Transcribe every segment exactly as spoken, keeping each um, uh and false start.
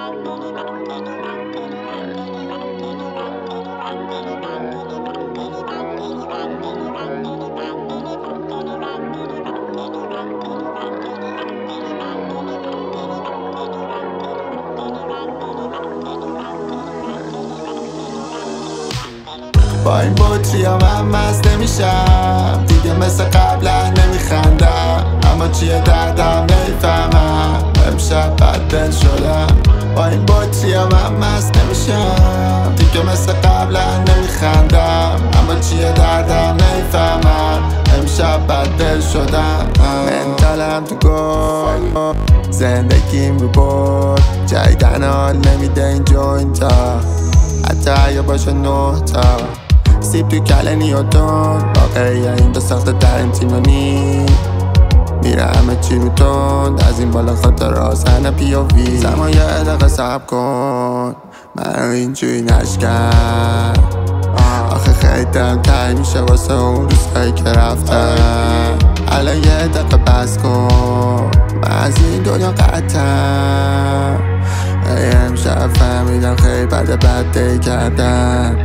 با این بطری ها من مست نمیشم دیگه مثل قبلا نمیخندم، اما چیه دردم نمیفهمم، امشب بددل شدم. با این بطری ها من مست نمیشم دیگه مثل قبلا نمیخندم، اما چیه دردم نمیفهمم، امشب بددل شدم. منتالم تو گل زندگیم رو برد، جایدن حال نمیده این جوینتا، حتی اگه باشه نه تا سیب تو کله نیوتون. واقعی این دو ساخته در این تیم و نیم میره همه چی رو تند، از این بالا خاطر آسنه پی او وی. زمان یه دقیقه صبر کن من اینجوری نشکن، آخه خیلی دلم تنگ میشه واسه اون روزهایی که رفتم. الان یه دقیقه بس کن من از این دنیا قطعم، امشب فهمیدم خیلی بده بددی کردم.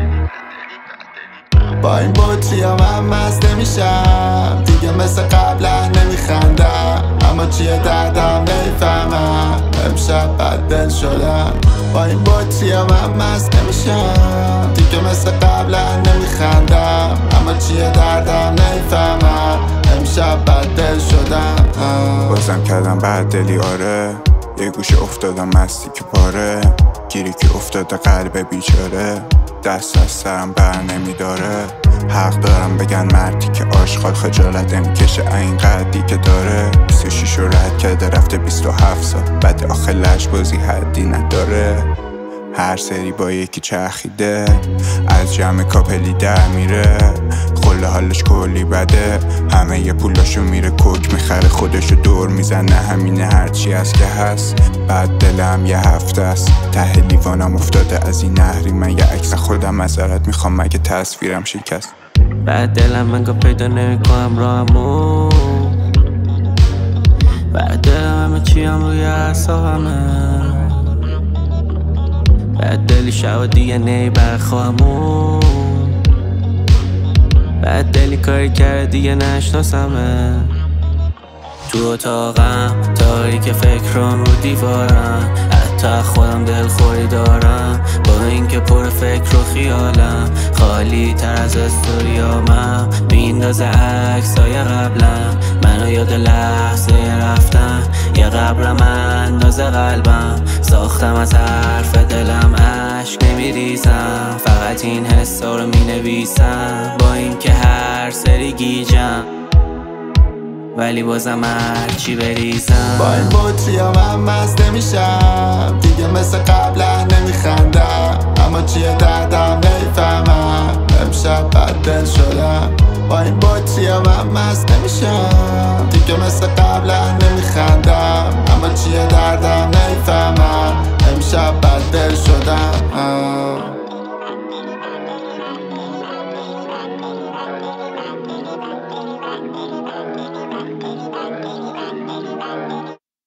با این بطری ها من مست نمیشم دیگه مثل قبلا نمیخندم، اما چیه دردم نمیفهمم، امشب بددل شدم. با این بطری ها من مست نمیشم دیگه مثل قبلا نمیخندم، اما چیه دردم نمیفهمم، امشب بددل شدم. بازم کردم بددلی آره، یه گوشه افتادم مستی که پاره، گیری که افتاده قلب بیچاره، دست از سرم بر نمیداره. حق دارم بگن مردی که آشغال خجالت نمیکشه این قدی که داره، بیست و شیش رو رد کرده رفته بیست و هفت سال، بعد آخه لش بازی حدی نداره. هر سری با یکی چرخیده از جمع کاپلی در میره، خله حالش کلی بده، همه یه پولاشو میره کوک میخره، خودشو دور میزنه، همینه هرچی هست که هست. بعد دلم یه هفته است ته لیوانم افتاده از این نهری، من یه عکس خودم معذرت میخوام مگه تصویرم شکست. بعد دلم انگار پیدا نمیکنم راهمو، بعد دلم همه چیم روی اعصابمه، بعد دلی شب دیگه نیبر خواهمون، بعد دلی کاری کرده دیگه نشناسمه. تو اتاقم تاریک فکرام رو دیوارم، حتی خودم دلخوری دارم با اینکه پر فکر و خیالم، خالی تر از استوریامم میندازه عکسای قبلم، منو یاد لحظه رفتم، یه قبرم اندازه قلبم، ساختم از حرف دلم عشق نمیریزم، فقط این حسا رو مینویسم با اینکه هر سری گیجم، ولی بازم هرچی بریزم. با این بطری ها من مست نمیشم دیگه مثل قبلا نمیخندم، اما چیه دردم نمیفهمم، امشب بددل شدم. با این بطری ها من مست نمیشم دیگه مثل قبلا نمیخندم، اما چیه دردم نمیفهمم، امشب بددل شدم.